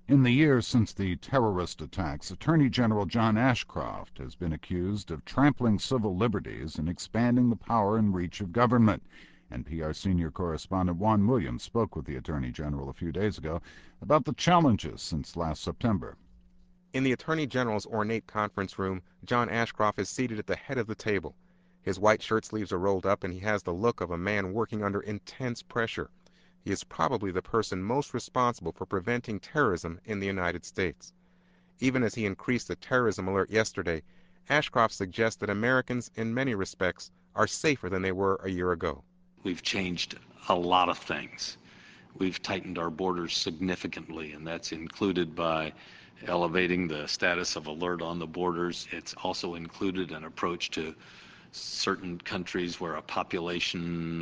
In the years since the terrorist attacks, Attorney General John Ashcroft has been accused of trampling civil liberties and expanding the power and reach of government. NPR senior correspondent Juan Williams spoke with the Attorney General a few days ago about the challenges since last September. In the Attorney General's ornate conference room, John Ashcroft is seated at the head of the table. His white shirt sleeves are rolled up, and he has the look of a man working under intense pressure. He is probably the person most responsible for preventing terrorism in the United States. Even as he increased the terrorism alert yesterday, Ashcroft suggests that Americans, in many respects, are safer than they were a year ago. We've changed a lot of things. We've tightened our borders significantly, and that's included by elevating the status of alert on the borders. It's also included an approach to certain countries where a population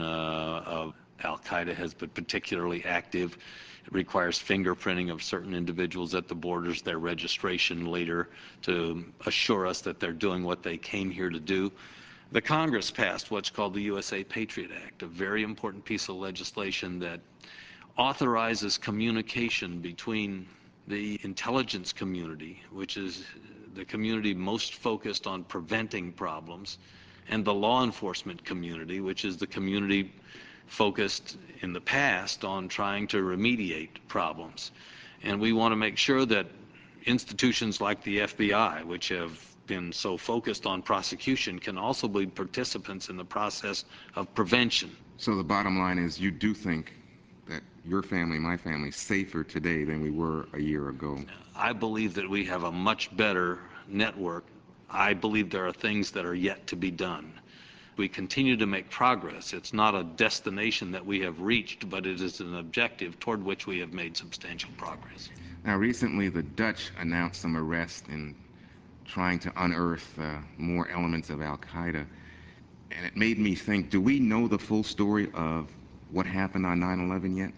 of Al-Qaeda has been particularly active. It requires fingerprinting of certain individuals at the borders, their registration later, to assure us that they're doing what they came here to do. The Congress passed what's called the USA Patriot Act, a very important piece of legislation that authorizes communication between the intelligence community, which is the community most focused on preventing problems, and the law enforcement community, which is the community focused in the past on trying to remediate problems. And we want to make sure that institutions like the FBI, which have been so focused on prosecution, can also be participants in the process of prevention. So the bottom line is, you do think that your family, my family, is safer today than we were a year ago? I believe that we have a much better network. I believe there are things that are yet to be done. We continue to make progress. It's not a destination that we have reached, but it is an objective toward which we have made substantial progress. Now, recently the Dutch announced some arrests in trying to unearth more elements of Al-Qaeda. And it made me think, do we know the full story of what happened on 9/11 yet?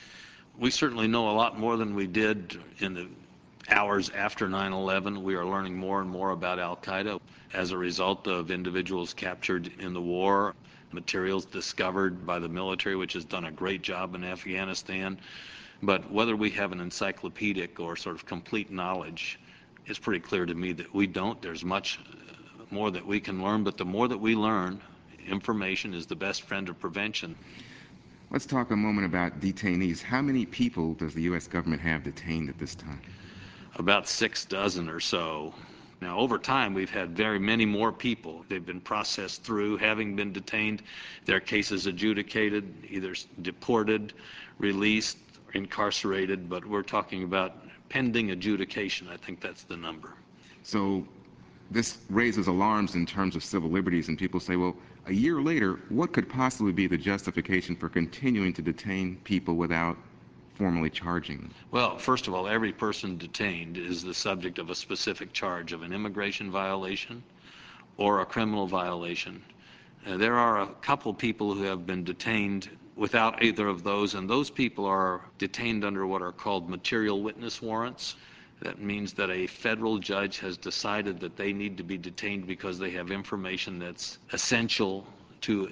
We certainly know a lot more than we did in the hours after 9/11. We are learning more and more about Al-Qaeda as a result of individuals captured in the war, materials discovered by the military, which has done a great job in Afghanistan. But whether we have an encyclopedic or sort of complete knowledge, it's pretty clear to me that we don't. There's much more that we can learn, but the more that we learn, information is the best friend of prevention. Let's talk a moment about detainees. How many people does the U.S. government have detained at this time? About 6 dozen or so. Now, over time, we've had very many more people. They've been processed through, having been detained, their cases adjudicated, either deported, released, or incarcerated, but we're talking about pending adjudication. I think that's the number. So this raises alarms in terms of civil liberties, and people say, well, a year later, what could possibly be the justification for continuing to detain people without formally charging them? Well, first of all, every person detained is the subject of a specific charge of an immigration violation or a criminal violation. There are a couple people who have been detained without either of those, and those people are detained under what are called material witness warrants. That means that a federal judge has decided that they need to be detained because they have information that's essential to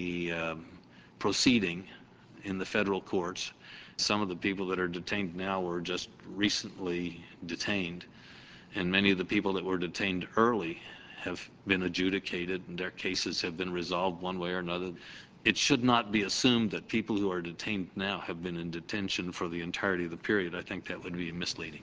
a proceeding in the federal courts. Some of the people that are detained now were just recently detained, and many of the people that were detained early have been adjudicated and their cases have been resolved one way or another. It should not be assumed that people who are detained now have been in detention for the entirety of the period. I think that would be misleading.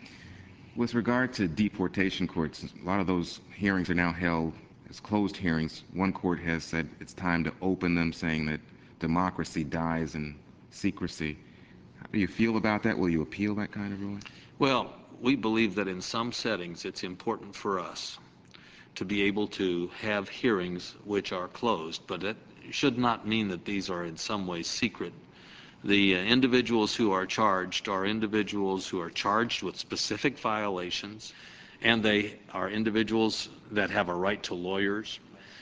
With regard to deportation courts, a lot of those hearings are now held as closed hearings. One court has said it's time to open them, saying that democracy dies in secrecy. How do you feel about that? Will you appeal that kind of ruling? Well, we believe that in some settings it's important for us to be able to have hearings which are closed, but it should not mean that these are in some way secret. The individuals who are charged are individuals who are charged with specific violations, and they are individuals that have a right to lawyers.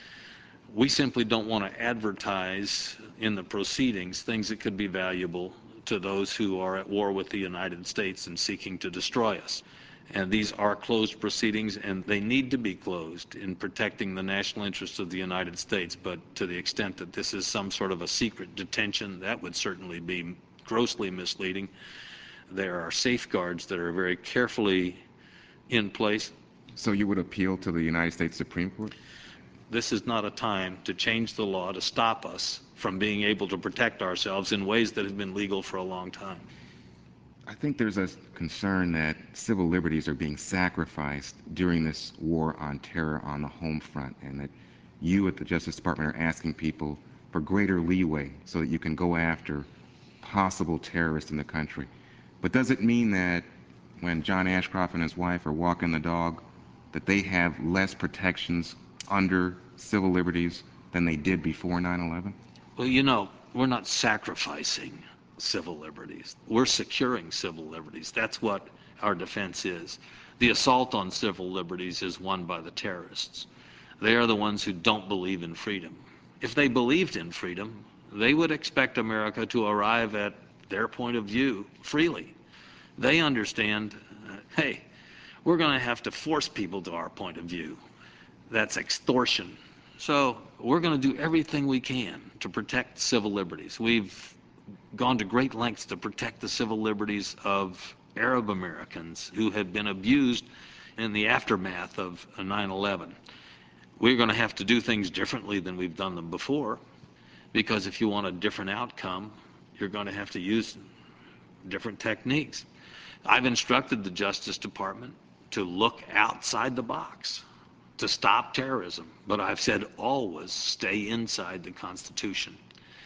We simply don't want to advertise in the proceedings things that could be valuable to those who are at war with the United States and seeking to destroy us. And these are closed proceedings, and they need to be closed in protecting the national interests of the United States. But to the extent that this is some sort of a secret detention, that would certainly be grossly misleading. There are safeguards that are very carefully in place. So you would appeal to the United States Supreme Court? This is not a time to change the law to stop us from being able to protect ourselves in ways that have been legal for a long time. I think there's a concern that civil liberties are being sacrificed during this war on terror on the home front, and that you at the Justice Department are asking people for greater leeway so that you can go after possible terrorists in the country. But does it mean that when John Ashcroft and his wife are walking the dog, that they have less protections under civil liberties than they did before 9/11? Well, you know, we're not sacrificing civil liberties. We're securing civil liberties. That's what our defense is. The assault on civil liberties is won by the terrorists. They are the ones who don't believe in freedom. If they believed in freedom, they would expect America to arrive at their point of view freely. They understand, hey, we're going to have to force people to our point of view. That's extortion. So we're going to do everything we can to protect civil liberties. We've gone to great lengths to protect the civil liberties of Arab Americans who have been abused in the aftermath of 9/11. We're going to have to do things differently than we've done them before, because if you want a different outcome, you're going to have to use different techniques. I've instructed the Justice Department to look outside the box to stop terrorism, but I've said always stay inside the Constitution.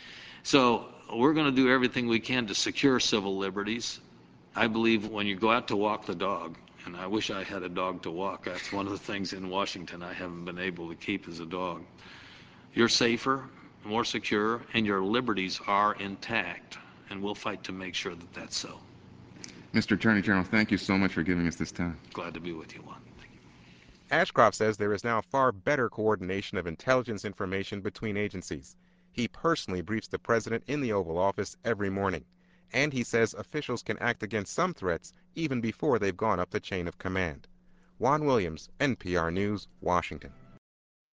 So we're going to do everything we can to secure civil liberties. I believe when you go out to walk the dog, and I wish I had a dog to walk, that's one of the things in Washington I haven't been able to keep as a dog. You're safer, more secure, and your liberties are intact, and we'll fight to make sure that that's so. Mr. Attorney General, thank you so much for giving us this time. Glad to be with you, Juan. Thank you. Ashcroft says there is now far better coordination of intelligence information between agencies. He personally briefs the president in the Oval Office every morning. And he says officials can act against some threats even before they've gone up the chain of command. Juan Williams, NPR News, Washington.